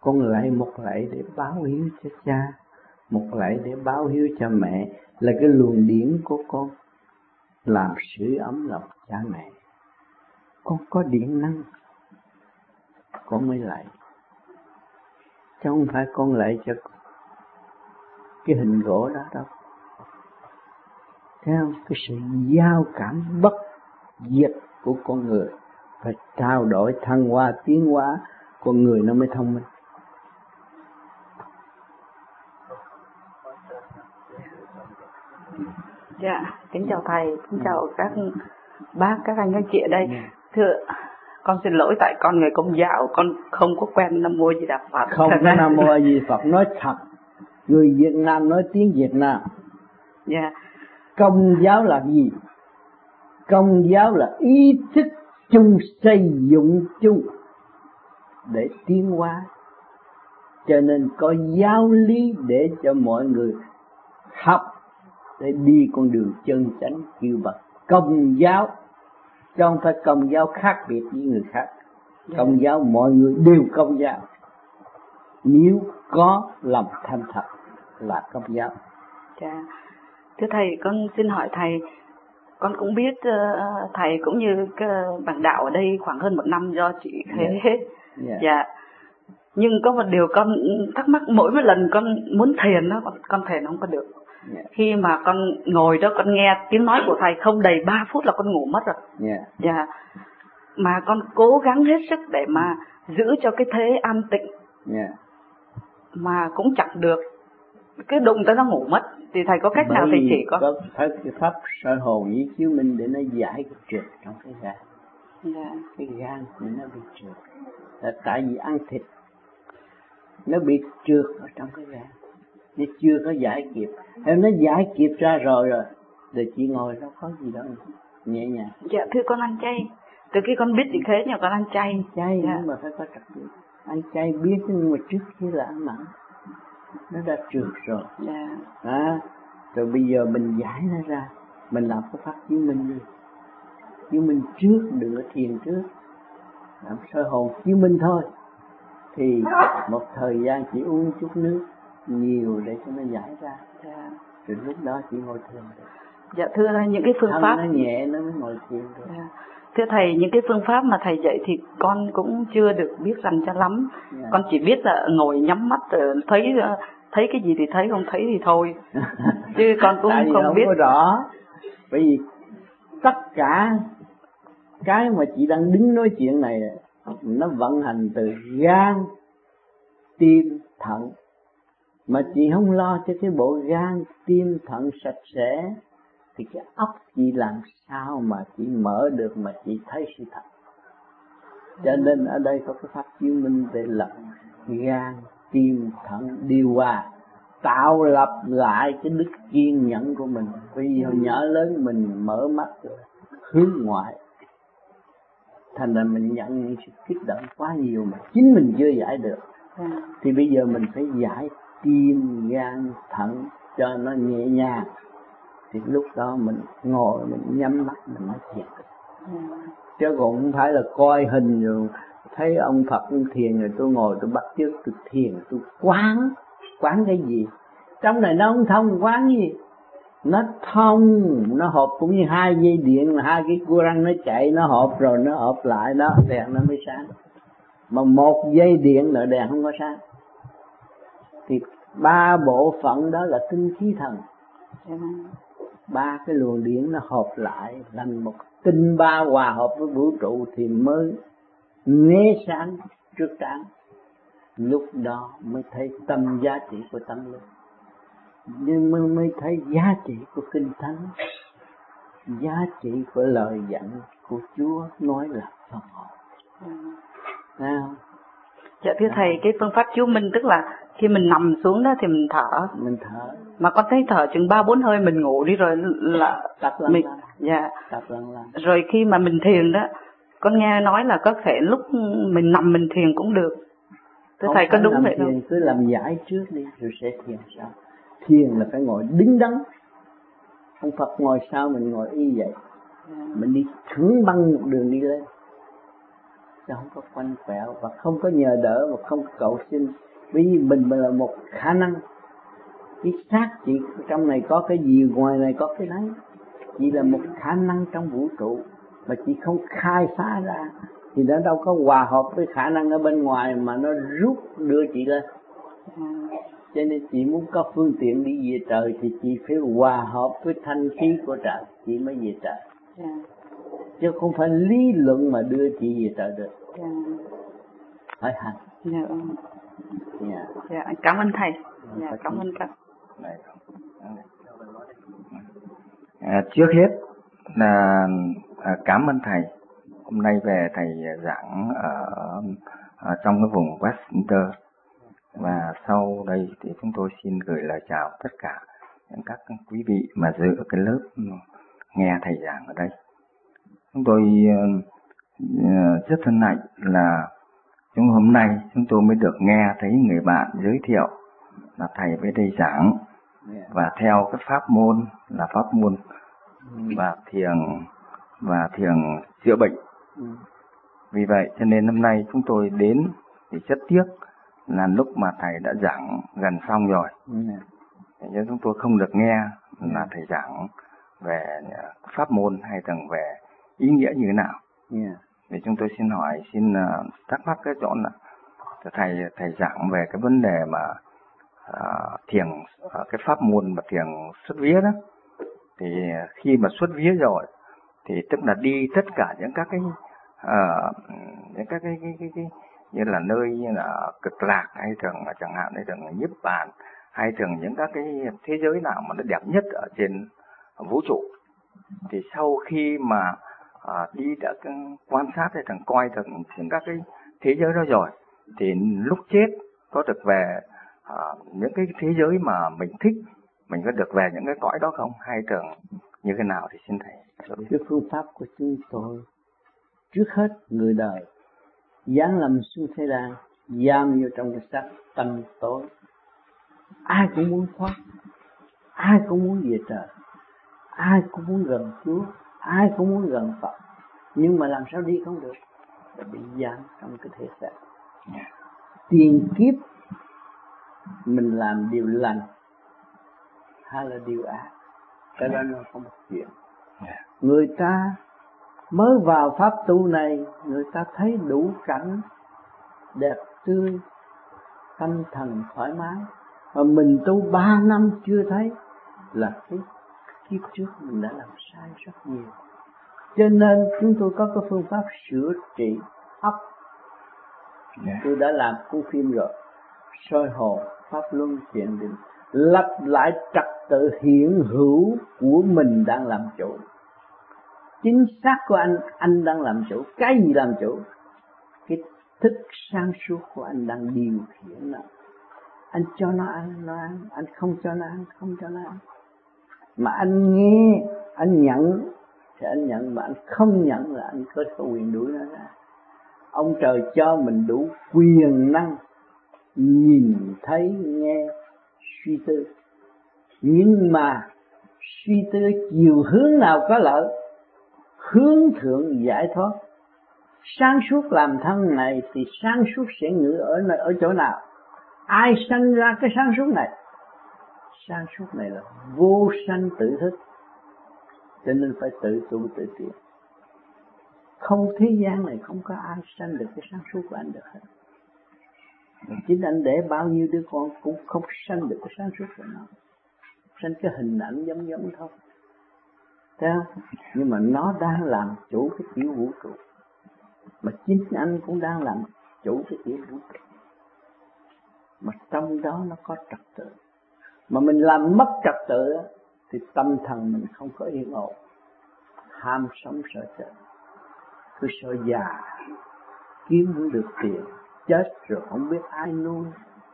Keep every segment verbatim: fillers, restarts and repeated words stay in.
Con lạy một lạy để báo hiếu cho cha, một lạy để báo hiếu cho mẹ, là cái luồng điển của con làm sưởi ấm lòng cha mẹ. Con có điện năng con mới lạy, chứ không phải con lạy cho cái hình gỗ đó đâu. Thấy không? Cái sự giao cảm bất diệt của con người phải trao đổi thăng hoa tiến hóa, con người nó mới thông minh. Dạ, kính chào thầy, kính chào các bác, các anh các chị ở đây. Thưa, con xin lỗi tại con người Công giáo, con không có quen Nam Mô Di Đà Phật. Không có Nam Mô Di Đà Phật, nói thật. Người Việt Nam nói tiếng Việt Nam. Dạ. Công giáo là gì? Công giáo là ý thức chung, xây dựng chung để tiến hóa. Cho nên có giáo lý để cho mọi người học để đi con đường chân chánh, kêu bằng công giáo. Chứ không phải công giáo khác biệt với người khác. Công giáo mọi người đều công giáo. Nếu có lòng thanh thật là công giáo. Dạ. Thưa thầy, con xin hỏi thầy, con cũng biết uh, thầy cũng như uh, bạn đạo ở đây khoảng hơn một năm do chị Khế. Yeah. Yeah. Dạ. Nhưng có một điều con thắc mắc, mỗi một lần con muốn thiền đó, con, con thiền không có được. Yeah. Khi mà con ngồi đó con nghe tiếng nói của thầy không đầy ba phút là con ngủ mất rồi. Yeah. Dạ. Mà con cố gắng hết sức để mà giữ cho cái thế an tịnh. Yeah. Mà cũng chẳng được. Cứ đụng tới nó ngủ mất. Thì thầy có cách bởi nào thầy chỉ có? Có phải cái pháp soi hồn với chiếu minh để nó giải cái trượt trong cái gan. Yeah. Cái gan của nó bị trượt là tại vì ăn thịt nó bị trượt ở trong cái gan, nó chưa có giải kịp. Em nó giải kịp ra rồi rồi rồi chị ngồi đâu có gì đâu, nhẹ nhàng. Dạ thưa con ăn chay, từ khi con biết chị Khế nhà con ăn chay. Chay Dạ. Nhưng mà phải có trật tự. Ăn chay biết nhưng mà trước khi là ăn mặn nó đã trượt rồi. Dạ. À, rồi bây giờ mình giải nó ra, mình làm cái pháp chiếu minh đi, chiếu minh trước, đừng có thiền trước, làm soi hồn chiếu minh thôi. Thì một thời gian chỉ uống chút nước nhiều để cho nó giải ra. Dạ. Rồi lúc đó chỉ ngồi thiền được. Dạ thưa những cái phương Thân pháp nó nhẹ nó mới ngồi thiền được. Dạ. Thưa thầy, những cái phương pháp mà thầy dạy thì con cũng chưa được biết rành cho lắm. Yeah. Con chỉ biết là ngồi nhắm mắt thấy thấy cái gì thì thấy, không thấy thì thôi. Chứ con cũng Tại vì không, không biết có rõ. Bởi vì tất cả cái mà chị đang đứng nói chuyện này nó vận hành từ gan, tim, thận. Mà chị không lo cho cái bộ gan, tim, thận sạch sẽ thì cái óc chị làm sao mà chị mở được mà chị thấy sự thật. Cho nên ở đây có cái pháp chiếu minh để lập gan, tim, thận điều hòa, tạo lập lại cái đức kiên nhẫn của mình. Vì hồi nhỏ lớn mình mở mắt rồi, hướng ngoại, thành ra mình nhận những sự kích động quá nhiều mà chính mình chưa giải được. Thì bây giờ mình phải giải tim, gan, thận cho nó nhẹ nhàng. Thì lúc đó mình ngồi, mình nhắm mắt, mình nói thiền. Chứ còn không phải là coi hình rồi thấy ông Phật ông thiền rồi tôi ngồi tôi bắt chước tôi thiền, tôi quán. Quán cái gì? Trong này nó không thông, quán gì? Nó thông, nó hợp cũng như hai dây điện, là hai cái cua răng nó chạy, nó hợp rồi nó hợp lại đó, đèn nó mới sáng. Mà một dây điện là đèn không có sáng. Thì ba bộ phận đó là tinh khí thần. Ba cái luồng điện nó hợp lại thành một tinh ba hòa hợp với vũ trụ thì mới nghe sáng trước trán. Lúc đó mới thấy tâm giá trị của tâm linh, nhưng mới, mới thấy giá trị của kinh thánh, giá trị của lời dặn của Chúa nói là Phật học. Nào. Dạ thưa thầy, cái phương pháp chiếu minh tức là khi mình nằm xuống đó thì mình thở. Mình thở. Mà con thấy thở chừng ba bốn hơi mình ngủ đi rồi là tập lần mình. lần. Dạ. Tập lần lần. Rồi khi mà mình thiền đó, con nghe nói là có thể lúc mình nằm mình thiền cũng được. Thưa không thầy có đúng vậy không? Cứ làm giải trước đi rồi sẽ thiền sau. Thiền là phải ngồi đứng đắn. Ông Phật ngồi sau mình ngồi y vậy. Yeah. Mình đi thẳng băng một đường đi lên. chứ không có quanh quẹo và không có nhờ đỡ và không cầu xin. Bởi vì mình là một khả năng. Cái xác chị trong này có cái gì, ngoài này có cái đấy. Chỉ là một khả năng trong vũ trụ mà chị không khai phá ra thì nó đâu có hòa hợp với khả năng ở bên ngoài mà nó rút đưa chị lên. Cho nên chị muốn có phương tiện đi về trời thì chị phải hòa hợp với thanh khí của trời chị mới về trời. Yeah. Chứ không phải lý luận mà đưa chị về trời được. Yeah. Phải hành. Yeah. Yeah. Yeah. Cảm ơn thầy. Yeah. Cảm ơn các. À, trước hết là à, cảm ơn thầy. Hôm nay về thầy giảng ở, ở trong cái vùng Westminster, và sau đây thì chúng tôi xin gửi lời chào tất cả những các quý vị mà dự ở cái lớp nghe thầy giảng ở đây. Chúng tôi uh, rất hân hạnh là chúng hôm nay chúng tôi mới được nghe thấy người bạn giới thiệu là thầy về đây giảng, và theo cái pháp môn là pháp môn và thiền và thiền chữa bệnh. Vì vậy cho nên hôm nay chúng tôi đến thì rất tiếc là lúc mà thầy đã giảng gần xong rồi, nhưng chúng tôi không được nghe là thầy giảng về pháp môn hay rằng về ý nghĩa như thế nào. Thì chúng tôi xin hỏi, xin thắc mắc cái chỗ là thầy thầy giảng về cái vấn đề mà uh, thiền uh, cái pháp môn mà thiền xuất vía đó, thì khi mà xuất vía rồi thì tức là đi tất cả những các cái uh, những các cái, cái, cái, cái như là nơi như là cực lạc, hay thường chẳng hạn hay thường nhiếp bàn, hay thường những các cái thế giới nào mà nó đẹp nhất ở trên vũ trụ. Thì sau khi mà à, đi đã quan sát hay thường coi thường những các cái thế giới đó rồi, thì lúc chết có được về à, những cái thế giới mà mình thích, mình có được về những cái cõi đó không, hay thường như thế nào thì xin thầy cho biết. Cái phương pháp của chúng tôi, trước hết người đời giáng lâm xuống thế gian, giam vô trong cái xác tâm tối. Ai cũng muốn thoát, ai cũng muốn về trời, ai cũng muốn gần Chúa, ai cũng muốn gần Phật, nhưng mà làm sao đi không được, là bị giam trong cái thể xác. Tiền kiếp mình làm điều lành hay là điều ác, cái đó nó không một chuyện. Người ta mới vào pháp tu này, người ta thấy đủ cảnh đẹp tươi, tâm thần thoải mái, mà mình tu ba năm chưa thấy, là cái kiếp trước mình đã làm sai rất nhiều. Cho nên chúng tôi có cái phương pháp sửa trị óc. Yeah. Tôi đã làm cuốn phim rồi, soi hồn, pháp luân thiền định, lặp lại trật tự hiện hữu của mình đang làm chủ. Chính xác của anh, anh đang làm chủ. Cái gì làm chủ? Cái thức sáng suốt của anh đang điều khiển nó. Anh cho nó ăn, nó ăn. Anh không cho nó ăn, không cho nó ăn. Mà anh nghe, anh nhận thì anh nhận, mà anh không nhận là anh có quyền đuổi nó ra. Ông trời cho mình đủ quyền năng nhìn thấy, nghe, suy tư. Nhưng mà suy tư chiều hướng nào có lợi, hướng thượng giải thoát. Sáng suốt làm thân này thì sáng suốt sẽ ngự ở nơi, ở chỗ nào? Ai sanh ra cái sáng suốt này? Sáng suốt này là vô sanh tự thức, cho nên phải tự tu tự tiến. Không thế gian này không có ai sanh được cái sáng suốt của anh được hết. Chính anh để bao nhiêu đứa con cũng không sanh được cái sáng suốt của nó, sanh cái hình ảnh giống giống thôi. Thấy không? Nhưng mà nó đang làm chủ cái tiểu vũ trụ, mà chính anh cũng đang làm chủ cái tiểu vũ trụ. Mà trong đó nó có trật tự. Mà mình làm mất trật tự thì tâm thần mình không có yên ổn, ham sống sợ chết, cứ sợ già, kiếm không được tiền, chết rồi không biết ai nuôi.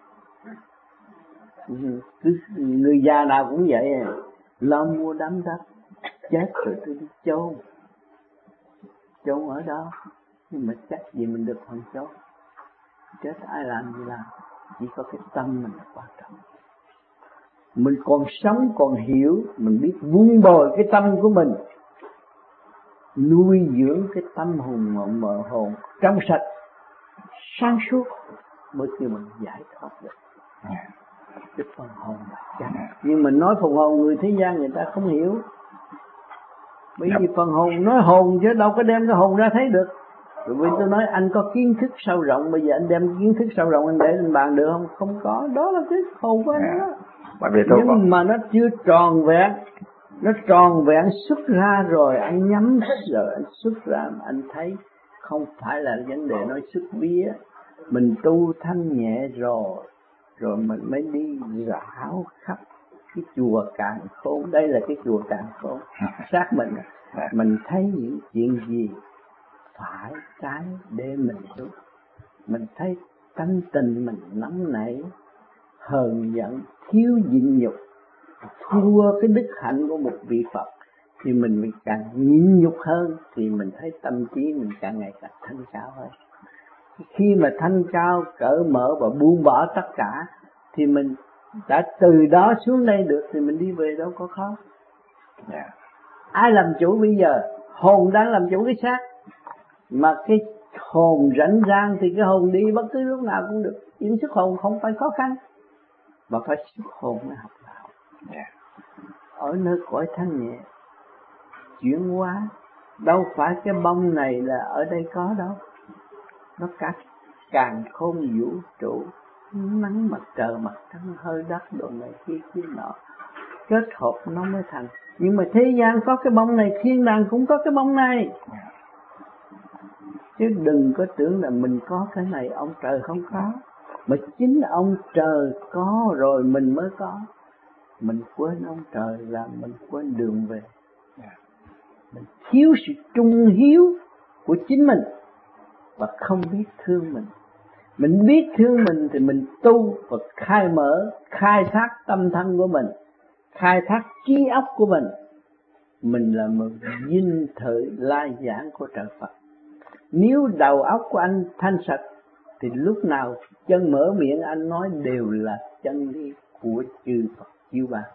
Cứ người già nào cũng vậy, lo mua đám đất, chết rồi tôi đi chôn, chôn ở đó. Nhưng mà chắc gì mình được phần chôn, chết ai làm gì làm, chỉ có cái tâm mình là quan trọng. Mình còn sống, còn hiểu, mình biết vun bồi cái tâm của mình, nuôi dưỡng cái tâm hồn mà mở hồn trong sạch sáng suốt mới kêu mình giải thoát được cái phần hồn là chắc. Nhưng mình nói phần hồn người thế gian người ta không hiểu, bởi vì phần hồn nói hồn chứ đâu có đem cái hồn ra thấy được. Rồi vì tôi nói anh có kiến thức sâu rộng, bây giờ anh đem kiến thức sâu rộng anh để lên bàn được không? Không có, đó là cái hồn của anh đó. Nhưng có... mà nó chưa tròn vẹn, nó tròn vẹn xuất ra rồi anh nhắm rồi anh xuất ra mà anh thấy không phải là vấn đề nói xuất vía. Mình tu thanh nhẹ rồi, rồi mình mới đi rảo khắp cái chùa Càn Khôn. Đây là cái chùa Càn Khôn. Xác mình, mình thấy những chuyện gì phải trái để mình tu. Mình thấy tánh tình mình nóng nảy, hờn giận, thiếu nhịn nhục, thua cái đức hạnh của một vị Phật, thì mình càng nhịn nhục hơn, thì mình thấy tâm trí mình càng ngày càng thanh cao hơn. Khi mà thanh cao, cởi mở và buông bỏ tất cả, thì mình đã từ đó xuống đây được, thì mình đi về đâu có khó. Yeah. Ai làm chủ bây giờ? Hồn đang làm chủ cái xác. Mà cái hồn rảnh rang thì cái hồn đi bất cứ lúc nào cũng được. Nhưng xuất hồn không phải khó khăn, mà phải xuất hồn mới học đạo. Yeah. Ở nơi cõi thanh nhẹ, chuyển hóa, đâu phải cái bông này là ở đây có đâu. Nó cả càn khôn vũ trụ, nắng mặt trời mặt trăng hơi đất đồ này kia kia nọ, kết hợp nó mới thành. Nhưng mà thế gian có cái bông này, thiên đàng cũng có cái bông này. Chứ đừng có tưởng là mình có cái này ông trời không có, mà chính là ông trời có rồi mình mới có. Mình quên ông trời là mình quên đường về. Mình thiếu sự trung hiếu của chính mình và không biết thương mình. Mình biết thương mình thì mình tu và khai mở, khai thác tâm thân của mình, khai thác trí óc của mình. Mình là một dinh thự lai giảng của trời Phật. Nếu đầu óc của anh thanh sạch thì lúc nào chân mở miệng anh nói đều là chân lý của chư Phật chiếu ban.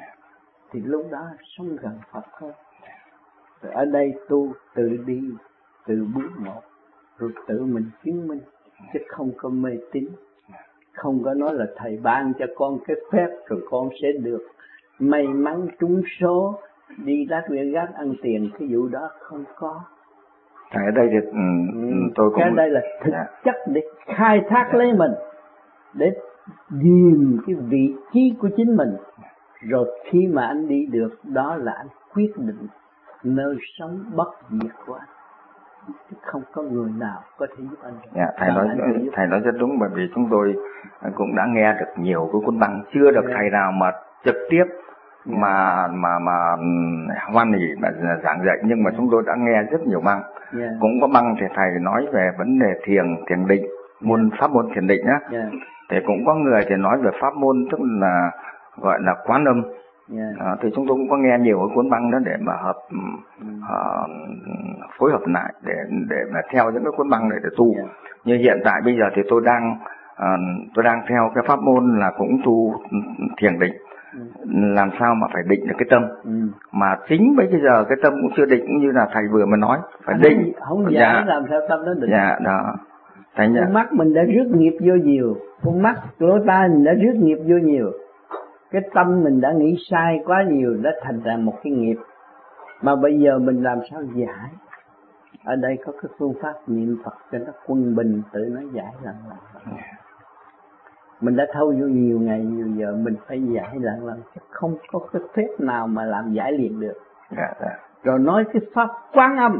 Thì lúc đó sống gần Phật hơn. Rồi ở đây tu tự đi, tự bước một, rồi tự mình chứng minh, chứ không có mê tín. Không có nói là thầy ban cho con cái phép rồi con sẽ được may mắn trúng số, đi Las Vegas ăn tiền, cái vụ đó không có. Thầy ở đây thì ừ, tôi cũng... Cái đây là thực yeah. chất để khai thác yeah. lấy mình, để điềm cái vị trí của chính mình. Rồi khi mà anh đi được, đó là anh quyết định nơi sống bất diệt của anh. Chứ không có người nào có thể giúp anh. Yeah, thầy nói anh thầy nói rất đúng, bởi vì chúng tôi cũng đã nghe được nhiều cái cuốn băng, chưa được yeah. thầy nào mà trực tiếp yeah. mà mà mà hoan hỉ mà giảng dạy, nhưng mà chúng tôi đã nghe rất nhiều băng. Yeah. Cũng có băng thì thầy nói về vấn đề thiền, thiền định, môn yeah. pháp môn thiền định nhá. Yeah. Thì cũng có người thì nói về pháp môn tức là gọi là quán âm. Yeah. À, thì chúng tôi cũng có nghe nhiều cái cuốn băng đó để mà hợp mm. uh, phối hợp lại để để mà theo những cái cuốn băng này để tu. Yeah. Như hiện tại bây giờ thì tôi đang uh, tôi đang theo cái pháp môn là cũng tu thiền định. Mm. Làm sao mà phải định được cái tâm. Mm. Mà chính bây giờ cái tâm cũng chưa định, cũng như là thầy vừa mới nói phải à, định. Không, không dạ, làm sao tâm nó định. Dạ đó. Con dạ. mắt mình đã rước nghiệp vô nhiều, con mắt lỗ tai mình đã rước nghiệp vô nhiều. Cái tâm mình đã nghĩ sai quá nhiều, đã thành ra một cái nghiệp. Mà bây giờ mình làm sao giải? Ở đây có cái phương pháp niệm Phật cho nó quân bình, tự nó giải lần lần. Mình đã thâu vô nhiều ngày nhiều giờ, mình phải giải lần lần, chứ không có cái phép nào mà làm giải liền được. Rồi nói cái pháp Quán Âm,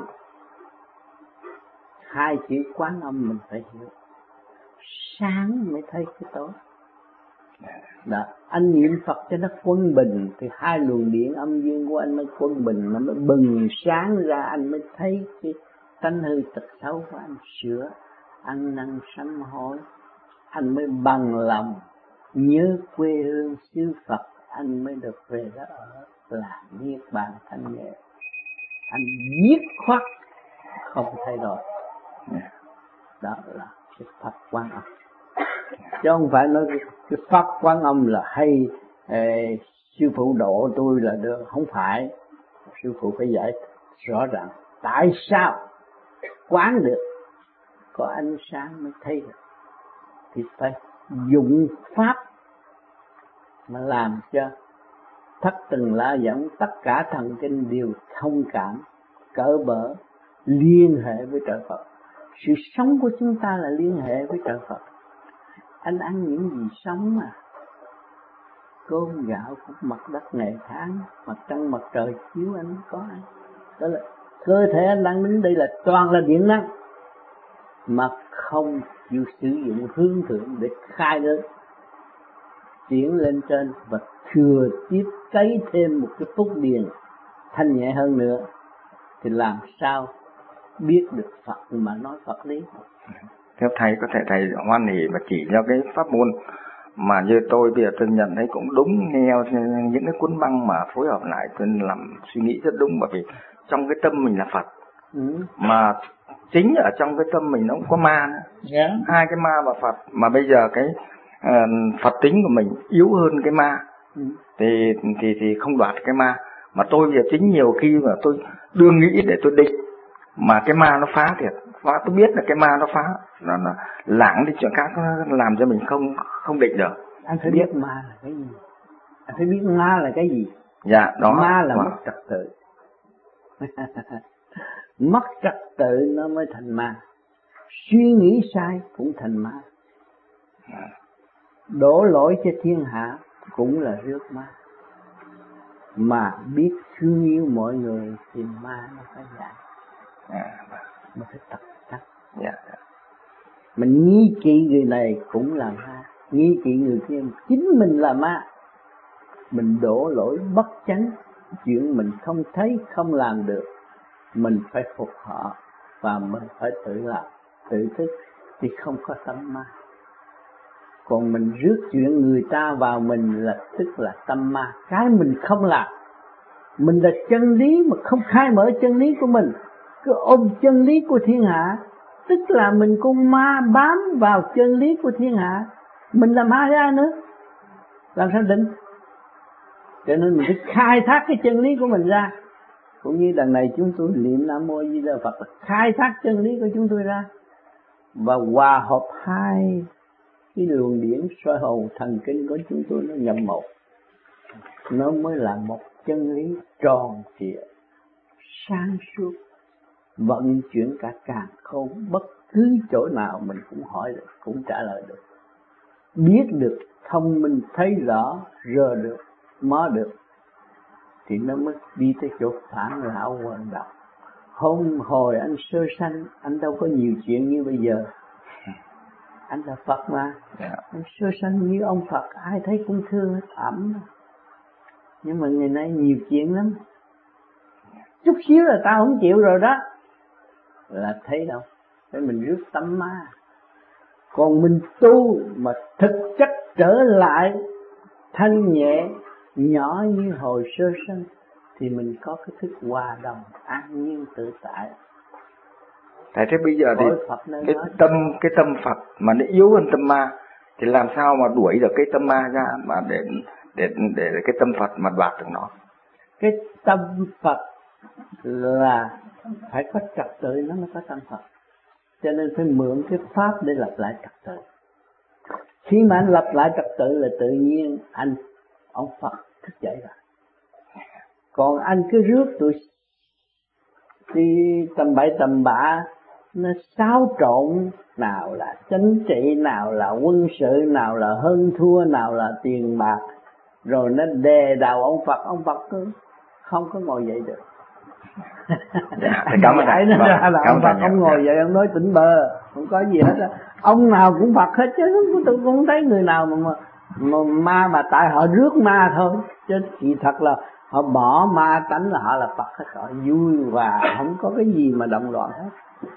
hai chữ Quán Âm mình phải hiểu. Sáng mới thấy cái tối. Đó, anh niệm Phật cho nó quân bình thì hai luồng điện âm dương của anh nó quân bình, nó mới bừng sáng ra, anh mới thấy cái tánh hư tật xấu của anh sửa, ăn năn sám hối, anh mới bằng lòng nhớ quê hương xứ Phật, anh mới được về đó ở là niết bàn thanh nhẹ. Anh dứt khoát không thay đổi. Đó là cái Pháp Quán Âm. Chứ không phải nói cái, cái Pháp Quán Âm là hay eh, sư phụ độ tôi là được, không phải. Sư phụ phải giải rõ ràng tại sao quán được, có ánh sáng mới thấy được, thì phải dụng pháp mà làm cho thất tình lạ dẫn, tất cả thần kinh đều thông cảm, cỡ bỡ, liên hệ với trời Phật. Sự sống của chúng ta là liên hệ với trời Phật. Anh ăn những gì sống mà, cơm gạo cũng mặt đất ngày tháng, mặt trăng mặt trời chiếu anh có ăn. Đó là cơ thể anh đang đứng đây là toàn là điện năng, mà không chịu sử dụng hướng thượng để khai lớn, chuyển lên trên và thừa tiếp cấy thêm một cái phúc điền thanh nhẹ hơn nữa, thì làm sao biết được Phật mà nói Phật lý. Theo thầy có thể thầy hoan hỉ mà chỉ cho cái pháp môn mà như tôi bây giờ tôi nhận thấy cũng đúng, theo những cái cuốn băng mà phối hợp lại tôi làm suy nghĩ rất đúng, bởi vì trong cái tâm mình là Phật, ừ. mà chính ở trong cái tâm mình nó cũng có ma nữa, yeah. hai cái ma và Phật, mà bây giờ cái uh, Phật tính của mình yếu hơn cái ma, ừ. thì thì thì không đoạt cái ma, mà tôi bây giờ chính nhiều khi mà tôi đưa nghĩ để tôi định mà cái ma nó phá thiệt, phá, tôi biết là cái ma nó phá, nó, nó lãng đi chuyện khác, nó làm cho mình không không định được. Anh phải biết, biết ma là cái gì, anh phải biết ma là cái gì. Dạ, đó. Ma là wow. mất trật tự. Mất trật tự nó mới thành ma. Suy nghĩ sai cũng thành ma. Đổ lỗi cho thiên hạ cũng là rước ma. Mà biết thương yêu mọi người thì ma nó phải giảm, nó phải tập tắc. Mình nghi kỵ người này cũng là ma, nghi kỵ người kia chính mình là ma. Mình đổ lỗi bất chánh, chuyện mình không thấy không làm được, mình phải phục họ và mình phải tự làm, tự thức thì không có tâm ma. Còn mình rước chuyện người ta vào mình là tức là tâm ma, cái mình không làm. Mình là chân lý mà không khai mở chân lý của mình, cứ ôm chân lý của thiên hạ, tức là mình con ma bám vào chân lý của thiên hạ. Mình là ma ra nữa, làm sao định? Cho nên mình phải khai thác cái chân lý của mình ra. Cũng như đằng này chúng tôi niệm Nam Mô Di Đà Phật là khai thác chân lý của chúng tôi ra, và hòa hợp hai cái luồng điển soi hồn thần kinh của chúng tôi nó nhập một, nó mới là một chân lý tròn trịa, sáng suốt, vận chuyển cả càn khôn, bất cứ chỗ nào mình cũng hỏi được, cũng trả lời được, biết được, thông minh, thấy rõ, rờ được, mó được, thì nó mới đi tới chỗ phản lão hoàn đạo. Hôm hồi anh sơ sanh, anh đâu có nhiều chuyện như bây giờ. Anh là Phật mà, yeah. Anh sơ sanh như ông Phật, ai thấy cũng thương, ẩm. Nhưng mà ngày nay nhiều chuyện lắm. Chút xíu là tao không chịu rồi đó. Là thấy đâu, để mình rước tâm ma. Còn mình tu mà thực chất trở lại thanh nhẹ, nhỏ như hồi sơ sanh, thì mình có cái thức hòa đồng, an nhiên tự tại. Tại thế bây giờ thì cái tâm cái tâm Phật mà nó yếu hơn tâm ma, thì làm sao mà đuổi được cái tâm ma ra mà để để để cái tâm Phật mà đoạt được nó? Cái tâm Phật là phải có trật tự nó mới có tâm Phật. Cho nên phải mượn cái pháp để lập lại trật tự. Khi mà anh lập lại trật tự là tự nhiên anh ông Phật thức dậy rồi. Còn anh cứ rước tụi đi tầm bậy tầm bạ, nó xáo trộn, nào là chính trị, nào là quân sự, nào là hơn thua, nào là tiền bạc, rồi nó đè đầu ông Phật, ông Phật cứ không có ngồi dậy được. Dạ, cảm ơn thầy. Nó ra là ông Phật không ngồi dậy, ông nói tỉnh bơ, không có gì hết á. Ông nào cũng Phật hết chứ, tôi không thấy người nào mà mà, mà ma mà tại họ rước ma thôi, chứ chỉ thật là họ bỏ ma tánh là họ là Phật hết, họ vui và không có cái gì mà động loạn hết.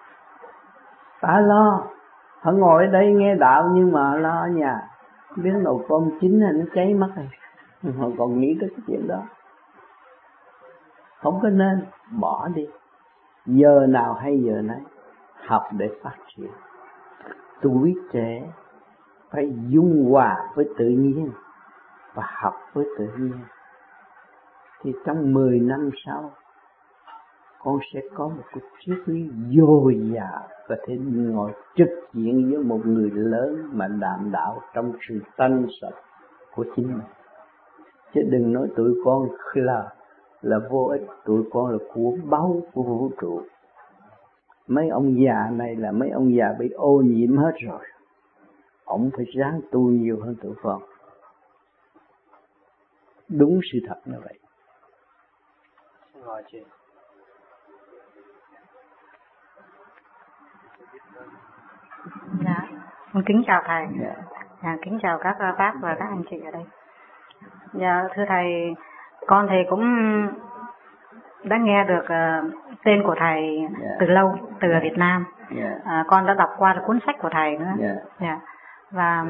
Ta lo, họ ngồi ở đây nghe đạo nhưng mà lo ở nhà, biết nồi cơm chín là nó cháy mất rồi, họ còn nghĩ tới cái chuyện đó. Không có nên, bỏ đi. Giờ nào hay giờ nấy, học để phát triển. Tuổi trẻ phải dung hòa với tự nhiên và học với tự nhiên. Thì trong mười năm sau, con sẽ có một cái triết lý dồi dào, có thể ngồi trực diện với một người lớn mà đạm đạo trong sự thanh sạch của chính mình. Chứ đừng nói tụi con là là vô ích, tụi con là của báu của vũ trụ. Mấy ông già này là mấy ông già bị ô nhiễm hết rồi, ông phải ráng tu nhiều hơn tụi con. Đúng sự thật như vậy. Ngồi chị. Dạ, con kính chào thầy. Dạ. Dạ, kính chào các bác và các anh chị ở đây. Dạ, thưa thầy, con thì cũng đã nghe được uh, tên của thầy yeah. từ lâu, từ yeah. Việt Nam. Yeah. Uh, con đã đọc qua cuốn sách của thầy nữa. Yeah. Yeah. Và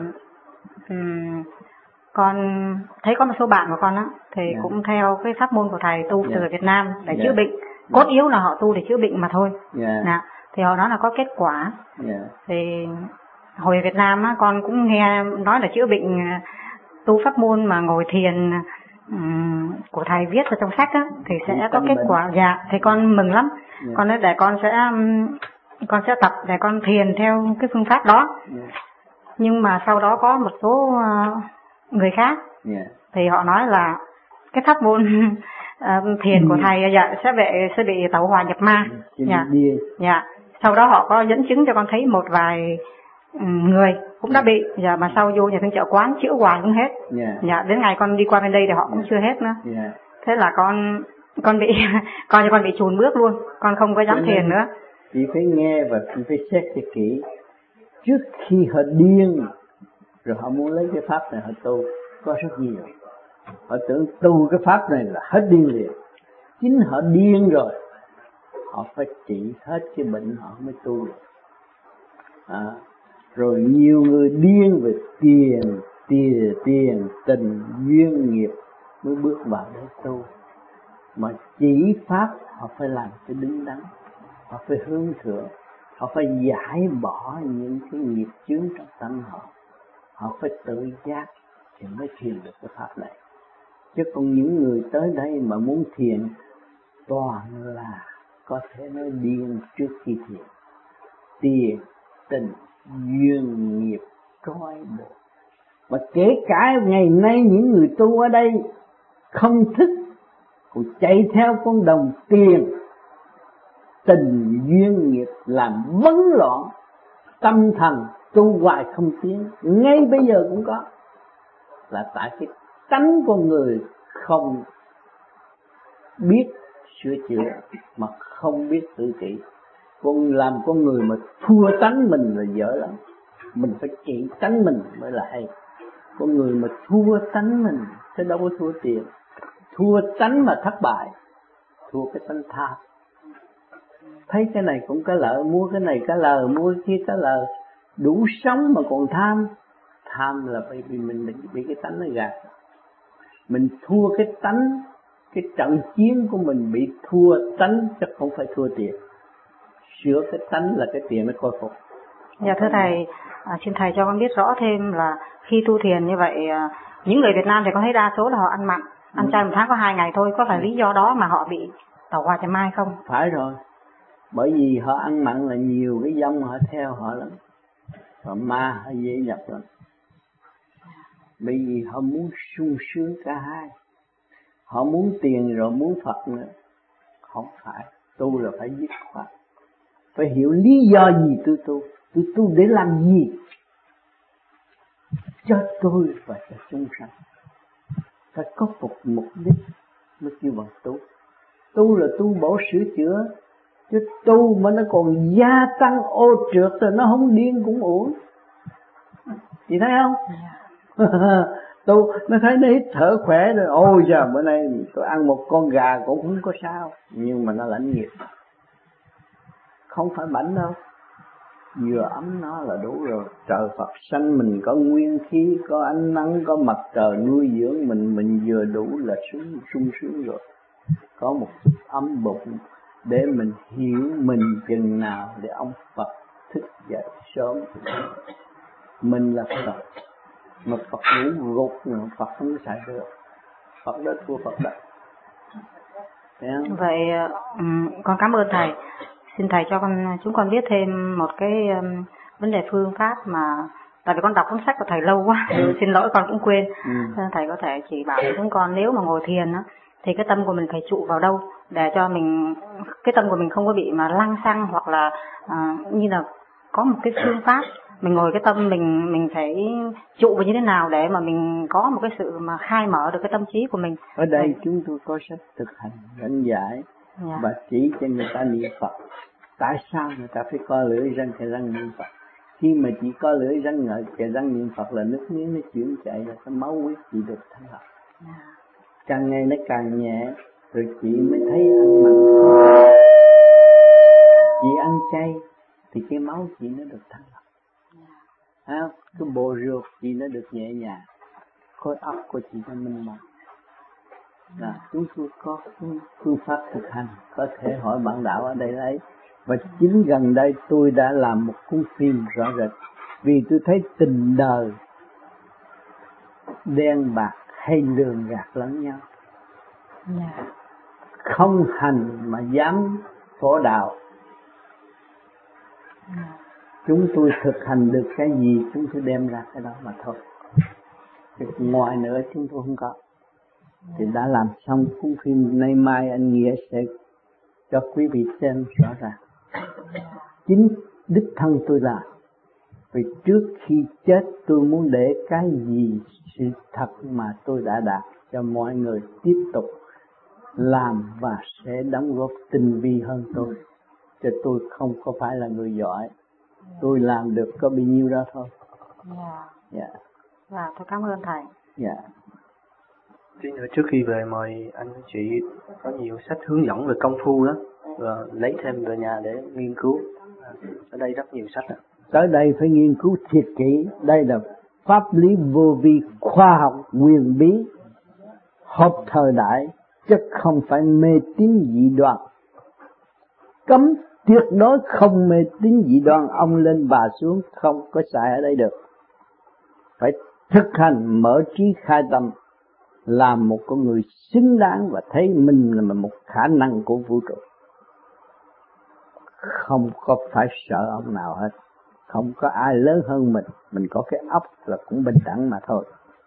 um, con thấy có một số bạn của con á, thì yeah. cũng theo cái pháp môn của thầy tu yeah. từ Việt Nam để yeah. chữa bệnh. Cốt yếu là họ tu để chữa bệnh mà thôi. Yeah. Dạ. Thì họ nói là có kết quả. Yeah. Thì hồi Việt Nam á, con cũng nghe nói là chữa bệnh tu pháp môn mà ngồi thiền um, của thầy viết ở trong sách á, thì sẽ có kết quả. Dạ, thì con mừng lắm. Yeah. Con nói để con sẽ um, con sẽ tập để con thiền theo cái phương pháp đó. Yeah. Nhưng mà sau đó có một số uh, người khác, yeah. thì họ nói là cái pháp môn uh, thiền của thầy dạ, sẽ bị sẽ bị tẩu hỏa nhập ma. Dạ. Dạ. Sau đó họ có dẫn chứng cho con thấy một vài um, người cũng đã bị, dạ, mà sau vô nhà thương chợ quán chữa hoài cũng hết. Yeah. Dạ, đến ngày con đi qua bên đây thì họ cũng yeah. chưa hết nữa. Yeah. Thế là con con bị coi như con bị chùn bước luôn, con không có dám thiền nữa. Chị phải nghe và chị phải xét cho kỹ. Trước khi họ điên rồi họ muốn lấy cái pháp này họ tu, có rất nhiều. Họ tưởng tu cái pháp này là hết điên liền. Chính họ điên rồi, họ phải trị hết cái bệnh họ mới tu được. À, rồi nhiều người điên về tiền, tiền, tiền, tình, duyên nghiệp mới bước vào để tu. Mà chỉ pháp họ phải làm cho đứng đắn, họ phải hướng thượng, họ phải giải bỏ những cái nghiệp chướng trong tâm họ, họ phải tự giác thì mới thiền được cái pháp này. Chứ còn những người tới đây mà muốn thiền toàn là có thể nói điên trước khi thiền. Tiền, tình, duyên nghiệp trói buộc. Mà kể cả ngày nay những người tu ở đây không thức, còn chạy theo con đồng tiền, tình duyên nghiệp làm vấn loạn tâm thần, tu hoài không tiến. Ngay bây giờ cũng có, là tại cái tánh con người không biết sửa chữa mà không biết tự trị. Con làm con người mà thua tánh mình là dở lắm. Mình phải trị tánh mình mới là hay. Con người mà thua tánh mình chứ đâu có thua tiền. Thua tánh mà thất bại, thua cái tánh tham. Thấy cái này cũng có lợi, mua cái này có lời, mua cái kia có lời, đủ sống mà còn tham. Tham là bởi vì mình bị cái tánh nó gạt. Mình thua cái tánh, cái trận chiến của mình bị thua tánh chứ không phải thua tiền. Sửa cái tánh là cái tiền nó khôi phục. Dạ thưa thầy, à, xin thầy cho con biết rõ thêm là khi tu thiền như vậy, à, những người Việt Nam thì con thấy đa số là họ ăn mặn, ăn ừ. chay một tháng có hai ngày thôi, có phải ừ. lý do đó mà họ bị tẩu hỏa nhập ma không? Phải rồi, bởi vì họ ăn mặn là nhiều cái dông họ theo họ lắm, họ ma họ dễ nhập lắm. Bởi vì họ muốn sung sướng cả hai, họ muốn tiền rồi muốn Phật nữa. Không phải, tu là phải dứt khoát, phải hiểu lý do gì tôi tu. Tôi tu để làm gì? Cho tôi và cho chúng sanh. Phải có một mục đích mới kêu bằng tu. Tu là tu bổ sửa chữa, chứ tu mà nó còn gia tăng ô trượt rồi nó không điên cũng uổng. Chị thấy không? Tu nó thấy nó hít thở khỏe rồi, ôi giờ bữa nay tôi ăn một con gà cũng không có sao, nhưng mà nó lãnh nghiệp. Không phải bảnh đâu, vừa ấm nó là đủ rồi. Trời Phật sanh mình có nguyên khí, có ánh nắng, có mặt trời nuôi dưỡng mình, mình vừa đủ là sung sung sướng rồi. Có một chút ấm bụng để mình hiểu mình chừng nào để ông Phật thức dậy sớm. Mình là Phật, mà Phật ngủ gục, Phật không xài được. Phật đó thua Phật đất. Vậy um, con cảm ơn thầy. Xin thầy cho con chúng con biết thêm một cái um, vấn đề phương pháp mà tại vì con đọc cuốn sách của thầy lâu quá, ừ. xin lỗi con cũng quên. Ừ. Thầy có thể chỉ bảo chúng con nếu mà ngồi thiền á thì cái tâm của mình phải trụ vào đâu để cho mình cái tâm của mình không có bị mà lăng xăng, hoặc là uh, như là có một cái phương pháp mình ngồi cái tâm mình mình phải trụ vào như thế nào để mà mình có một cái sự mà khai mở được cái tâm trí của mình. Ở đây ừ. chúng tôi có sách thực hành dẫn giải yeah. và chỉ cho người ta niệm Phật. Tại sao người ta phải co lưỡi răng kề răng niệm Phật? Khi mà chỉ có lưỡi răng ngợi kề răng niệm Phật là nước miếng nó chuyển chạy là cái máu huyết chỉ được thanh lọc. Yeah. Càng ngày nó càng nhẹ, rồi chị mới thấy ăn mặn. Chị ăn chay thì cái máu chị nó được thanh lọc. À, cái bộ ruột chị nó được nhẹ nhàng, khối óc của chị nó minh mẫn. Là chúng tôi có phương pháp thực hành, có thể hỏi bạn đạo ở đây đấy. Và chính gần đây tôi đã làm một cuốn phim rõ rệt, vì tôi thấy tình đời đen bạc hay lường gạt lẫn nhau. Yeah. Không hành mà dám phổ đạo. Yeah. Chúng tôi thực hành được cái gì chúng tôi đem ra cái đó mà thôi. Cái ngoài nữa chúng tôi không có. Thì đã làm xong cuốn phim, nay mai anh Nghĩa sẽ cho quý vị xem rõ ràng. Chính đích thân tôi làm. Vì trước khi chết tôi muốn để cái gì sự thật mà tôi đã đạt cho mọi người tiếp tục làm và sẽ đóng góp tinh vi hơn tôi. Chứ tôi không có phải là người giỏi. Tôi làm được có bao nhiêu đó thôi. Dạ. Dạ. Dạ, tôi cảm ơn thầy. Dạ. Tí nữa trước khi về mời anh chị có nhiều sách hướng dẫn về công phu đó, và lấy thêm về nhà để nghiên cứu. Ở đây rất nhiều sách. À. Tới đây phải nghiên cứu thiệt kỹ. Đây là pháp lý vô vi, khoa học quyền bí, hợp thời đại, chứ không phải mê tín dị đoan. Cấm tuyệt đối không mê tín dị đoan, ông lên bà xuống không có xài ở đây được. Phải thực hành mở trí khai tâm, làm một con người xứng đáng và thấy mình là một khả năng của vũ trụ. Không có phải sợ ông nào hết, không có ai lớn hơn mình, mình có cái óc là cũng bình đẳng mà thôi.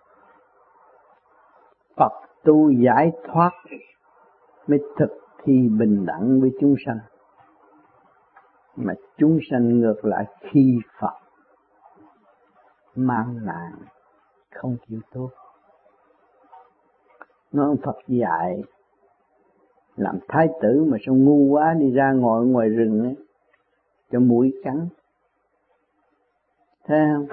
Phật tu giải thoát mới thực thi bình đẳng với chúng sanh, mà chúng sanh ngược lại khi Phật mang nạn không chịu tốt. Nói Phật dạy làm thái tử mà sao ngu quá, đi ra ngồi ngoài rừng ấy, cho mũi cắn, thấy không?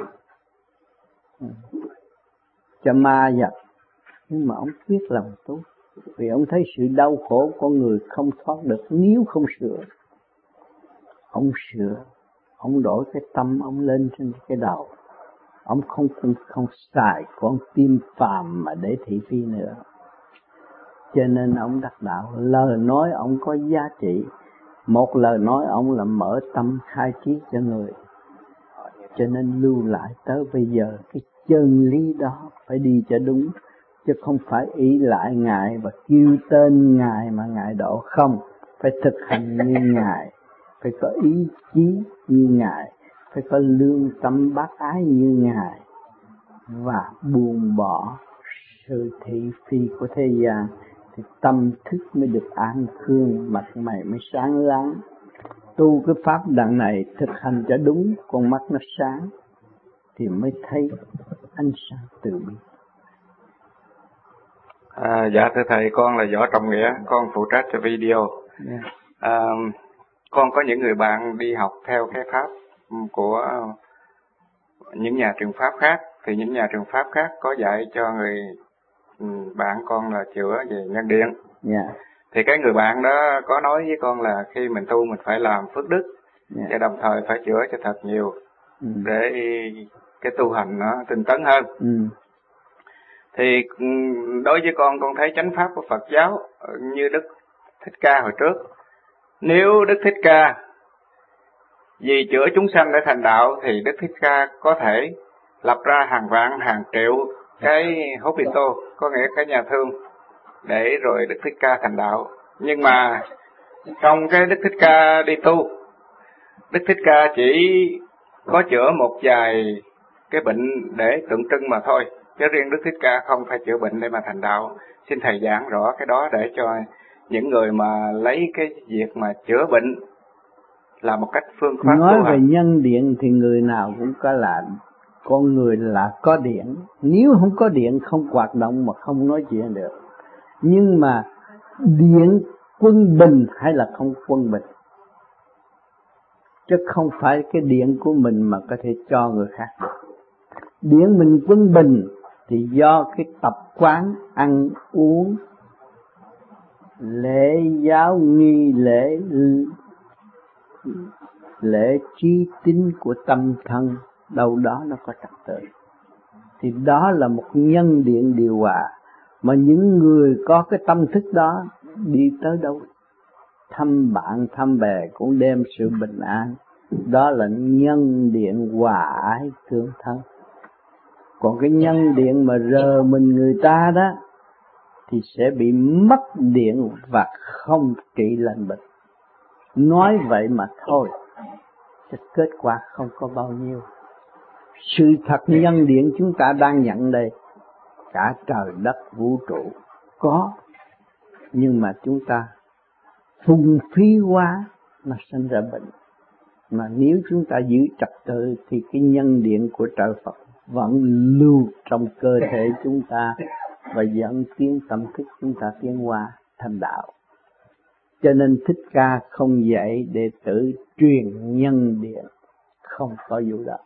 Cho ma giật, nhưng mà ông biết lòng tốt, vì ông thấy sự đau khổ con người không thoát được nếu không sửa. Ông sửa, ông đổi cái tâm ông lên trên cái đầu, ông không không không xài con tim phàm mà để thị phi nữa. Cho nên ông đắc đạo, lời nói ông có giá trị. Một lời nói ông là mở tâm khai trí cho người. Cho nên lưu lại tới bây giờ cái chân lý đó phải đi cho đúng, chứ không phải ý lại Ngài và kêu tên Ngài mà Ngài độ. Không, phải thực hành như Ngài, phải có ý chí như Ngài, phải có lương tâm bác ái như Ngài, và buông bỏ sự thị phi của thế gian, thì tâm thức mới được an khương, mặt mày mới sáng láng. Tu cái pháp đặng này thực hành cho đúng, con mắt nó sáng thì mới thấy ánh sáng từ bi. À, dạ thưa thầy, con là Võ Trọng Nghĩa, con phụ trách cho video. Yeah. À, con có những người bạn đi học theo cái pháp của những nhà trường pháp khác, thì những nhà trường pháp khác có dạy cho người bạn con là chữa về nhân điện. Yeah. Thì cái người bạn đó có nói với con là khi mình tu mình phải làm phước đức, yeah, và đồng thời phải chữa cho thật nhiều, ừ, để cái tu hành nó tinh tấn hơn. Ừ. Thì đối với con, con thấy chánh pháp của Phật giáo như Đức Thích Ca hồi trước. Nếu Đức Thích Ca vì chữa chúng sanh để thành đạo, thì Đức Thích Ca có thể lập ra hàng vạn hàng triệu cái hospital, có nghĩa cái nhà thương, để rồi Đức Thích Ca thành đạo. Nhưng mà trong cái Đức Thích Ca đi tu, Đức Thích Ca chỉ có chữa một vài cái bệnh để tượng trưng mà thôi, chứ riêng Đức Thích Ca không phải chữa bệnh để mà thành đạo. Xin thầy giảng rõ cái đó để cho những người mà lấy cái việc mà chữa bệnh là một cách phương pháp. Nói về nhân điện thì người nào cũng có làm. Con người là có điện, nếu không có điện không hoạt động mà không nói chuyện được. Nhưng mà điện quân bình hay là không quân bình, chứ không phải cái điện của mình mà có thể cho người khác được. Điện mình quân bình thì do cái tập quán ăn uống, lễ giáo nghi lễ, lễ trí tín của tâm thân, đâu đó nó có trật tự, thì đó là một nhân điện điều hòa. Mà những người có cái tâm thức đó đi tới đâu thăm bạn thăm bè cũng đem sự bình an, đó là nhân điện hòa ái thương thân. Còn cái nhân điện mà rờ mình người ta đó thì sẽ bị mất điện và không trị lành bệnh. Nói vậy mà thôi, chứ kết quả không có bao nhiêu. Sự thật nhân điện chúng ta đang nhận đây, cả trời đất vũ trụ có, nhưng mà chúng ta phung phí quá nó sinh ra bệnh. Mà nếu chúng ta giữ trật tự thì cái nhân điện của trời Phật vẫn lưu trong cơ thể chúng ta và dẫn tiến tâm thức chúng ta tiến hóa thành đạo. Cho nên Thích Ca không dạy đệ tử truyền nhân điện, không có vụ đó.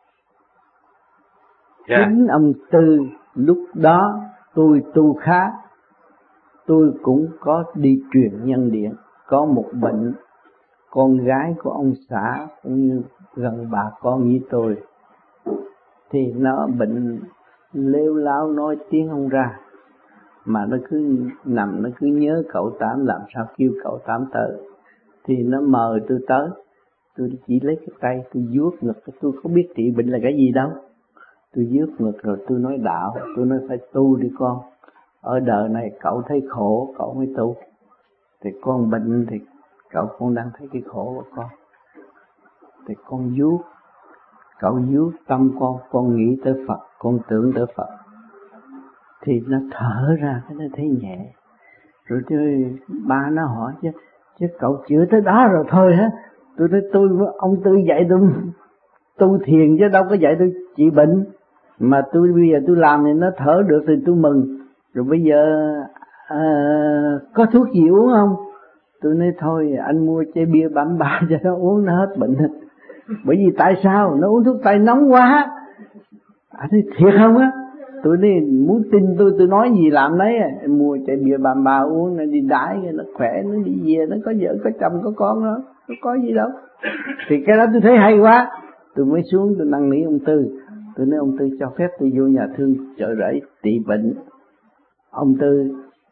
Yeah. Chính ông Tư lúc đó tôi tu khá, tôi cũng có đi truyền nhân điện. Có một bệnh, con gái của ông xã cũng như gần bà con như tôi, thì nó bệnh lêu láo nói tiếng không ra, mà nó cứ nằm, nó cứ nhớ cậu Tám, làm sao kêu cậu Tám tới. Thì nó mời tôi tới, tôi chỉ lấy cái tay tôi vuốt ngực, tôi không biết trị bệnh là cái gì đâu. Tôi vuốt ngực rồi tôi nói đạo, tôi nói phải tu đi con. Ở đời này cậu thấy khổ, cậu mới tu. Thì con bệnh thì cậu cũng đang thấy cái khổ của con. Thì con vuốt, cậu vuốt tâm con, con nghĩ tới Phật, con tưởng tới Phật. Thì nó thở ra, cái nó thấy nhẹ. Rồi chứ ba nó hỏi chứ, chứ cậu chữa tới đó rồi thôi hả? Tôi nói tôi, ông Tư dạy tôi tu thiền chứ đâu có dạy tôi trị bệnh. Mà tôi bây giờ tôi làm thì nó thở được thì tôi mừng. Rồi bây giờ à, có thuốc gì uống không? Tôi nói thôi anh mua chai bia bám ba cho nó uống nó hết bệnh. Bởi vì tại sao? Nó uống thuốc tây nóng quá. Anh nói thiệt không á? Tôi nói muốn tin tôi, tôi nói gì làm đấy. Em mua chai bia bám ba uống, nó đi đái, nó khỏe, nó đi về, nó có vợ, có chồng, có con đó. Nó có gì đâu. Thì cái đó tôi thấy hay quá. Tôi mới xuống tôi năn nỉ ông Tư. Tôi nói ông Tư cho phép tôi vô nhà thương Chợ Rẫy trị bệnh. Ông Tư,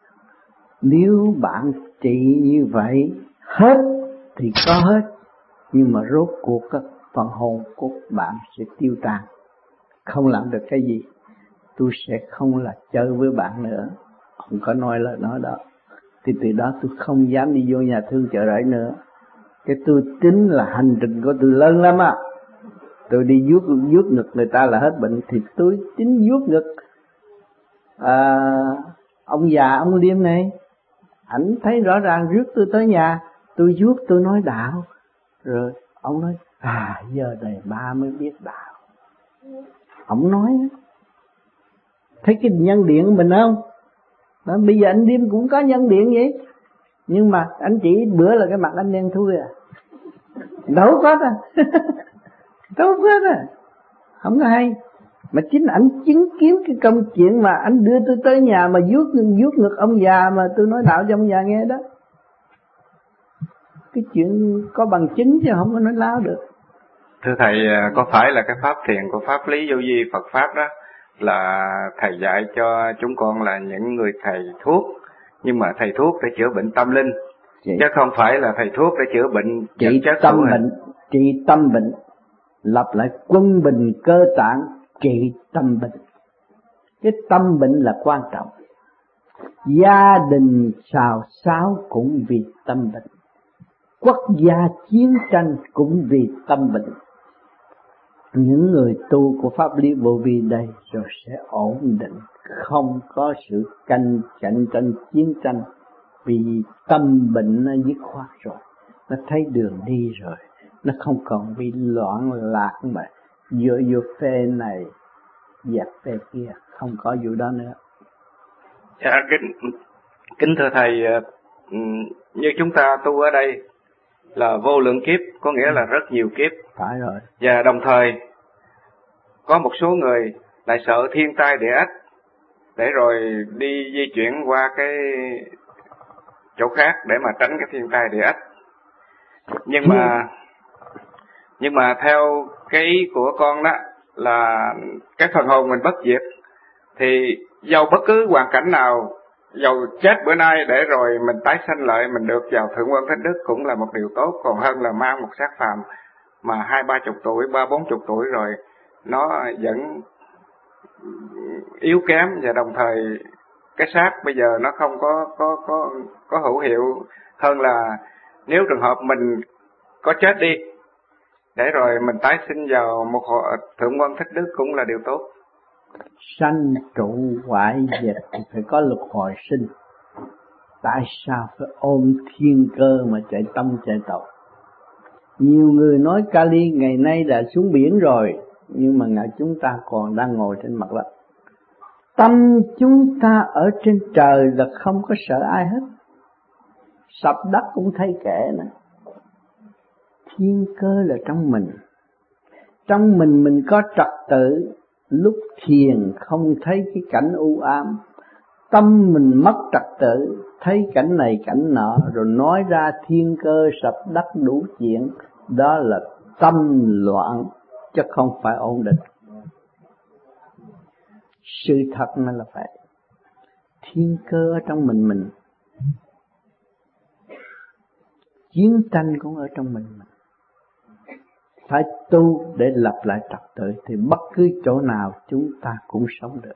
nếu bạn trị như vậy hết thì có hết, nhưng mà rốt cuộc phần hồn của bạn sẽ tiêu tan, không làm được cái gì. Tôi sẽ không là chơi với bạn nữa. Ông có nói lời nói đó. Thì từ đó tôi không dám đi vô nhà thương Chợ Rẫy nữa. Cái tôi tính là hành trình của tôi lớn lắm á. Tôi đi vuốt vuốt ngực người ta là hết bệnh, thì tôi tính vuốt ngực à, ông già ông Liêm này, ảnh thấy rõ ràng rước tôi tới nhà, tôi vuốt tôi nói đạo, rồi ông nói à giờ này ba mới biết đạo. Ông nói thấy cái nhân điện của mình không? Đó, bây giờ anh Liêm cũng có nhân điện vậy, nhưng mà anh chỉ bữa là cái mặt anh đen thui à, đâu có à. Đâu có à, không có hay. Mà chính ảnh chứng kiến cái công chuyện mà ảnh đưa tôi tới nhà mà vuốt vuốt ngực ông già mà tôi nói đạo cho ông già nghe đó. Cái chuyện có bằng chứng chứ không có nói láo được. Thưa thầy, có phải là cái pháp thiền của pháp lý vô vi Phật pháp đó là thầy dạy cho chúng con là những người thầy thuốc, nhưng mà thầy thuốc để chữa bệnh tâm linh, chị, chứ không phải là thầy thuốc để chữa bệnh trị tâm bệnh, trị tâm bệnh, lập lại quân bình cơ tạng, trị tâm bệnh. Cái tâm bệnh là quan trọng. Gia đình xào xáo cũng vì tâm bệnh, quốc gia chiến tranh cũng vì tâm bệnh. Những người tu của pháp lý vô vi đây rồi sẽ ổn định, không có sự cạnh cạnh tranh chiến tranh, vì tâm bệnh nó dứt khoát rồi, nó thấy đường đi rồi, nó không còn bị loạn lạc mà vô vô phê này dẹp phê kia, không có vụ đó nữa. Dạ, kính, kính thưa thầy, như chúng ta tu ở đây là vô lượng kiếp, có nghĩa là rất nhiều kiếp. Phải rồi. Và đồng thời có một số người lại sợ thiên tai địa ách, để rồi đi di chuyển qua cái chỗ khác để mà tránh cái thiên tai địa ách. Nhưng mà nhưng mà theo cái ý của con đó là cái phần hồn mình bất diệt, thì dầu bất cứ hoàn cảnh nào, dầu chết bữa nay để rồi mình tái sanh lại, mình được vào thượng quân thánh đức cũng là một điều tốt, còn hơn là mang một xác phàm mà hai ba chục tuổi, ba bốn chục tuổi rồi nó vẫn yếu kém, và đồng thời cái xác bây giờ nó không có có có có hữu hiệu, hơn là nếu trường hợp mình có chết đi để rồi mình tái sinh vào một họ thượng quân thất đức cũng là điều tốt. Sanh trụ hoại diệt thì phải có luật hồi sinh. Tại sao phải ôm thiên cơ mà chạy tâm chạy tội? Nhiều người nói Kali ngày nay đã xuống biển rồi, nhưng mà ngày chúng ta còn đang ngồi trên mặt đất. Tâm chúng ta ở trên trời là không có sợ ai hết, sập đất cũng thấy kệ nữa. Thiên cơ là trong mình, trong mình mình có trật tự. Lúc thiền không thấy cái cảnh u ám, tâm mình mất trật tự, thấy cảnh này cảnh nọ rồi nói ra thiên cơ sập đất đủ chuyện, đó là tâm loạn chứ không phải ổn định. Sự thật nó là vậy. Thiên cơ ở trong mình mình, chiến tranh cũng ở trong mình mình. Phải tu để lập lại trật tự thì bất cứ chỗ nào chúng ta cũng sống được.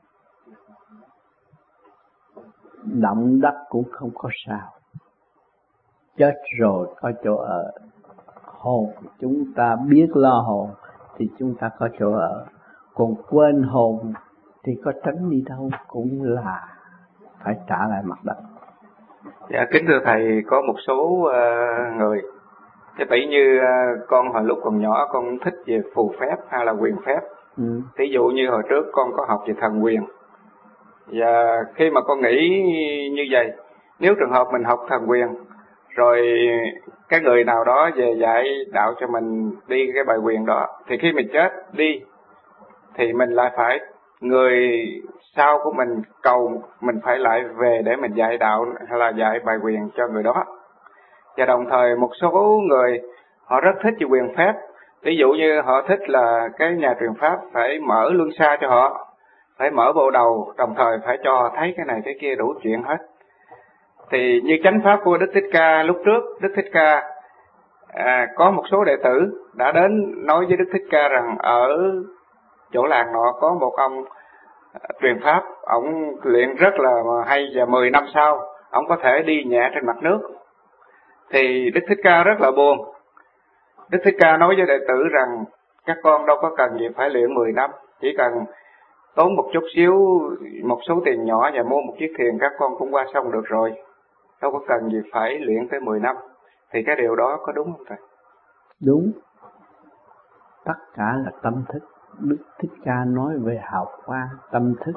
Động đất cũng không có sao, chết rồi có chỗ ở. Hồn chúng ta biết lo hồn thì chúng ta có chỗ ở, còn quên hồn thì có tránh đi đâu cũng là phải trả lại mặt đất. Dạ, kính thưa thầy, có một số uh, người, cái tỷ như uh, con hồi lúc còn nhỏ con thích về phù phép hay là quyền phép. Ừ. Ví dụ như hồi trước con có học về thần quyền, và khi mà con nghĩ như vậy, nếu trường hợp mình học thần quyền rồi cái người nào đó về dạy đạo cho mình đi cái bài quyền đó, thì khi mình chết đi thì mình lại phải, người sau của mình cầu mình phải lại về để mình dạy đạo hay là dạy bài quyền cho người đó. Và đồng thời một số người họ rất thích về quyền phép, ví dụ như họ thích là cái nhà truyền pháp phải mở luân xa cho họ, phải mở bộ đầu, đồng thời phải cho họ thấy cái này cái kia đủ chuyện hết. Thì như chánh pháp của Đức Thích Ca lúc trước, Đức Thích Ca à, có một số đệ tử đã đến nói với Đức Thích Ca rằng ở chỗ làng nọ có một ông à, truyền pháp, ông luyện rất là hay, và mười năm sau ông có thể đi nhẹ trên mặt nước. Thì Đức Thích Ca rất là buồn. Đức Thích Ca nói với đệ tử rằng các con đâu có cần gì phải luyện mười năm, chỉ cần tốn một chút xíu, một số tiền nhỏ và mua một chiếc thuyền các con cũng qua sông được rồi, đâu có cần gì phải luyện tới mười năm. Thì cái điều đó có đúng không thầy? Đúng. Tất cả là tâm thức. Đức Thích Ca nói về hào quang tâm thức.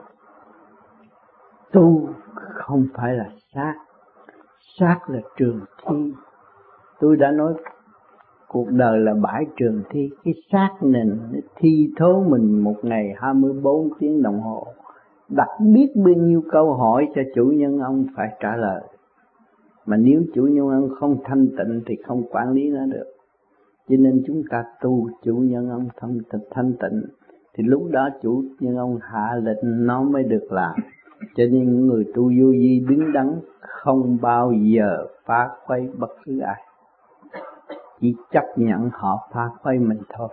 Tu không phải là xác, xác là trường thi. Tôi đã nói cuộc đời là bãi trường thi. Cái xác nền thi thố mình một ngày hai mươi bốn tiếng đồng hồ, đặt biết bao nhiêu câu hỏi cho chủ nhân ông phải trả lời. Mà nếu chủ nhân ông không thanh tịnh thì không quản lý nó được. Cho nên chúng ta tu chủ nhân ông thanh, thanh tịnh thì lúc đó chủ nhân ông hạ lệnh nó mới được làm. Cho nên người tu vô vi đứng đắn không bao giờ phá khuấy bất cứ ai, chỉ chấp nhận họ phá khuấy mình thôi.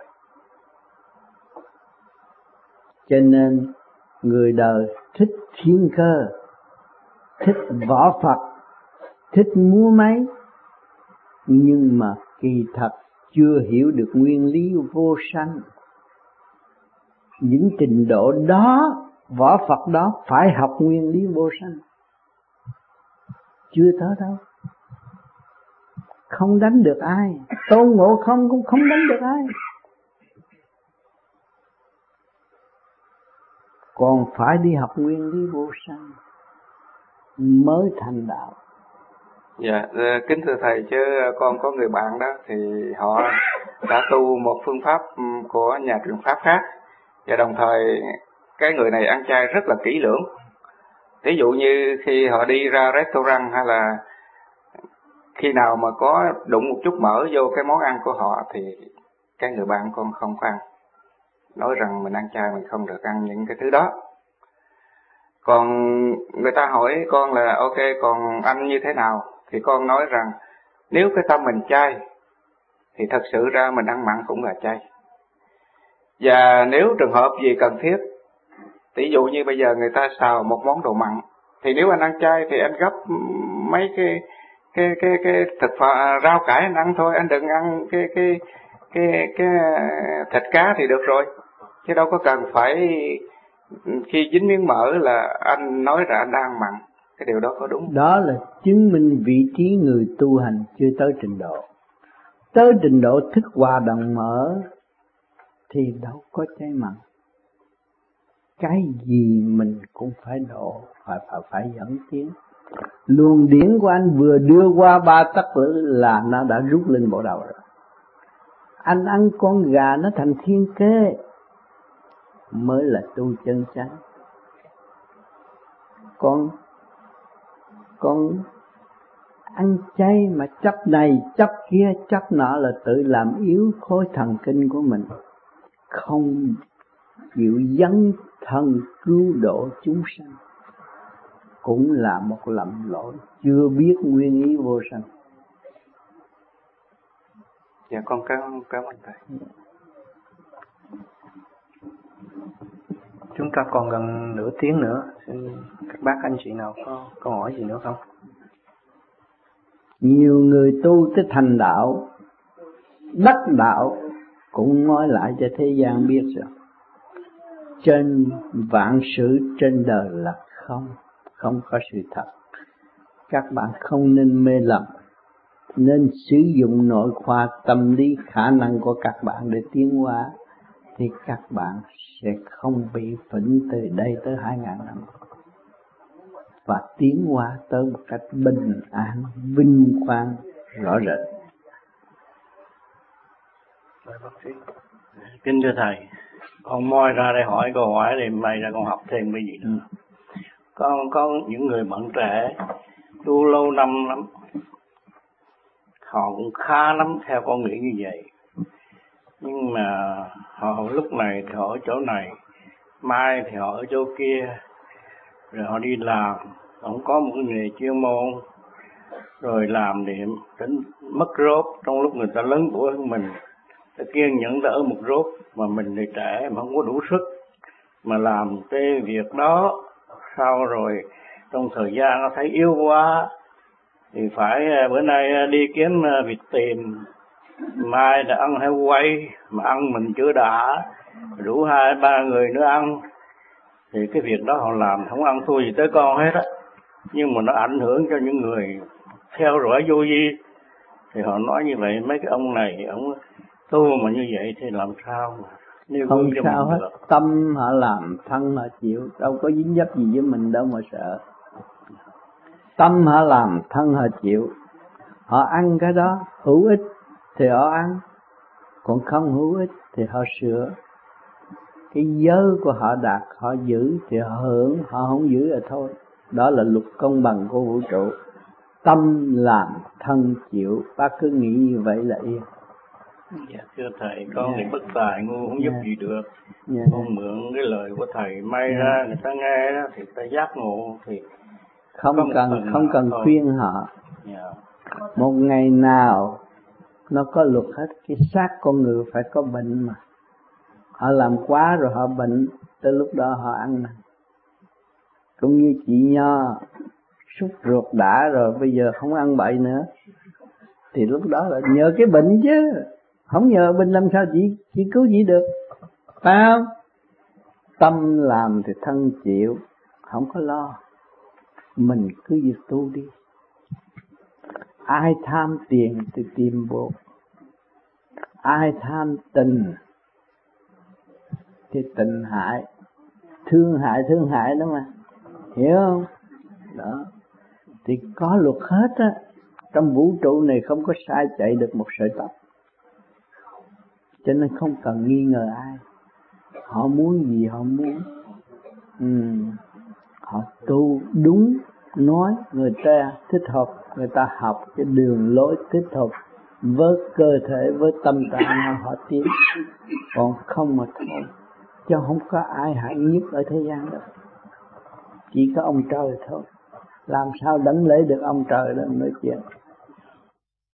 Cho nên người đời thích thiên cơ, thích võ Phật, thích múa máy, nhưng mà kỳ thật chưa hiểu được nguyên lý vô sanh. Những trình độ đó, võ Phật đó phải học nguyên lý vô sanh. Chưa tới đâu. Không đánh được ai. Tôn Ngộ Không cũng không đánh được ai. Còn phải đi học nguyên lý vô sanh mới thành đạo. Dạ, kính thưa thầy, chứ con có người bạn đó thì họ đã tu một phương pháp của nhà truyền pháp khác, và đồng thời cái người này ăn chay rất là kỹ lưỡng. Ví dụ như khi họ đi ra restaurant hay là khi nào mà có đụng một chút mỡ vô cái món ăn của họ thì cái người bạn con không có ăn, nói rằng mình ăn chay mình không được ăn những cái thứ đó. Còn người ta hỏi con là ok, còn anh như thế nào? Thì con nói rằng nếu cái tâm mình chay thì thật sự ra mình ăn mặn cũng là chay. Và nếu trường hợp gì cần thiết, ví dụ như bây giờ người ta xào một món đồ mặn, thì nếu anh ăn chay thì anh gấp mấy cái cái cái cái thực phẩm rau cải anh ăn thôi, anh đừng ăn cái cái cái cái thịt cá thì được rồi, chứ đâu có cần phải khi dính miếng mỡ là anh nói là anh đang ăn mặn. Cái điều đó có đúng? Đó là chứng minh vị trí người tu hành chưa tới trình độ. Tới trình độ thức hòa đồng mỡ thì đâu có chay mặn. Cái gì mình cũng phải độ, phải phải phải dẫn tiến. Luồng điển của anh vừa đưa qua ba tấc là nó đã rút lên bộ đầu rồi. Anh ăn con gà nó thành thiên kế mới là tu chân chánh. Con con ăn chay mà chấp này chấp kia chấp nọ là tự làm yếu khối thần kinh của mình, không chịu dấn thân cứu độ chúng sanh, cũng là một lầm lỗi, chưa biết nguyên ý vô sanh. Dạ con cảm cảm ơn thầy. Chúng ta còn gần nửa tiếng nữa, xin các bác anh chị nào có câu hỏi gì nữa không? Nhiều người tu tới thành đạo, đắc đạo cũng nói lại cho thế gian biết rằng trên vạn sự trên đời là không, không có sự thật. Các bạn không nên mê lầm, nên sử dụng nội khoa tâm lý khả năng của các bạn để tiến hóa, thì các bạn sẽ không bị phỉnh từ đây tới hai ngàn năm, và tiến hóa tới một cách bình an, vinh quang rõ rệt. Kính thưa thầy, con moi ra đây hỏi câu hỏi thì may ra con học thêm cái gì nữa. Con có những người bạn trẻ tu lâu năm lắm, họ cũng khá lắm theo con nghĩ như vậy, nhưng mà họ lúc này thì họ ở chỗ này, mai thì họ ở chỗ kia, rồi họ đi làm, không có một cái nghề chuyên môn, rồi làm thì tính mất rốt trong lúc người ta lớn tuổi hơn mình, ta kiên nhẫn ta ở một rốt, mà mình thì trẻ mà không có đủ sức mà làm cái việc đó, sau rồi trong thời gian nó thấy yếu quá thì phải bữa nay đi kiếm vịt tìm, mai đã ăn heo quay mà ăn mình chưa đã, rủ hai ba người nữa ăn, thì cái việc đó họ làm không ăn thua gì tới con hết á, nhưng mà nó ảnh hưởng cho những người theo dõi vô vi, thì họ nói như vậy mấy cái ông này ông tu mà như vậy thì làm sao mà nếu không sao hết, tâm họ làm thân họ chịu, đâu có dính dấp gì với mình đâu mà sợ. Tâm họ làm thân họ chịu, họ ăn cái đó hữu ích thì họ ăn, còn không hữu ích thì họ sửa. Cái giới của họ đạt họ giữ thì họ hưởng, họ không giữ là thôi. Đó là luật công bằng của vũ trụ. Tâm làm thân chịu, bác cứ nghĩ như vậy là yên. Dạ thưa thầy, con thì bất tài ngu không giúp yeah. gì được. Yeah. Con mượn cái lời của thầy may yeah. ra người ta nghe đó thì ta giác ngộ, thì không cần không cần thôi. khuyên họ. Yeah. Một ngày nào nó có luật hết, cái xác con người phải có bệnh mà. Họ làm quá rồi họ bệnh, tới lúc đó họ ăn nè. Cũng như chị Nho sút ruột đã rồi, bây giờ không ăn bậy nữa, thì lúc đó là nhờ cái bệnh chứ, không nhờ bệnh làm sao chị chị cứu chị được, phải không? Tâm làm thì thân chịu, không có lo, mình cứ việc tu đi. Ai tham tiền thì tìm bột, ai tham tình thì tình hại, thương hại thương hại đó mà, hiểu không? Đó thì có luật hết á, trong vũ trụ này không có sai chạy được một sợi tóc, cho nên không cần nghi ngờ ai. Họ muốn gì họ muốn, ừ. Họ tu đúng, nói người ta thích hợp, người ta học cái đường lối thích hợp với cơ thể, với tâm trạng họ tiến, còn không mà thôi, chứ không có ai hạnh nhất ở thế gian đâu, chỉ có ông trời thôi. Làm sao đánh lấy được ông trời đó nói chuyện.